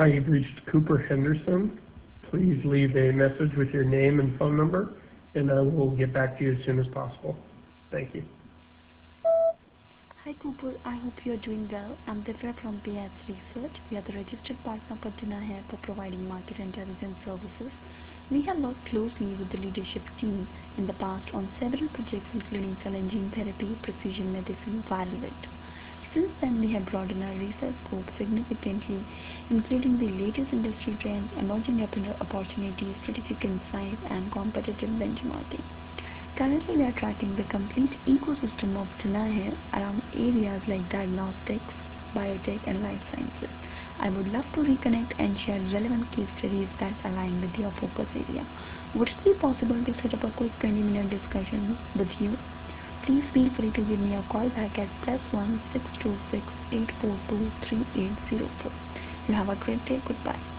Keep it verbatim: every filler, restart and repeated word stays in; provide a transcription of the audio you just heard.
Hi, you've reached Cooper Henderson. Please leave a message with your name and phone number, and I will get back to you as soon as possible. Thank you. Hi Cooper, I hope you are doing well. I'm Divya from P S Research. We are the registered partner for Dinahair for providing market intelligence services. We have worked closely with the leadership team in the past on several projects including cell and gene therapy, precision medicine, viral vectors. Since then, we have broadened our research scope significantly, including the latest industry trends, emerging opportunities, strategic insights, and competitive benchmarking. Currently, we are tracking the complete ecosystem of Dinahair around areas like diagnostics, biotech, and life sciences. I would love to reconnect and share relevant case studies that align with your focus area. Would it be possible to set up a quick twenty minute discussion with you? Please feel free to give me a call back at plus one six two six eight four two three eight zero four. You have a great day. Goodbye.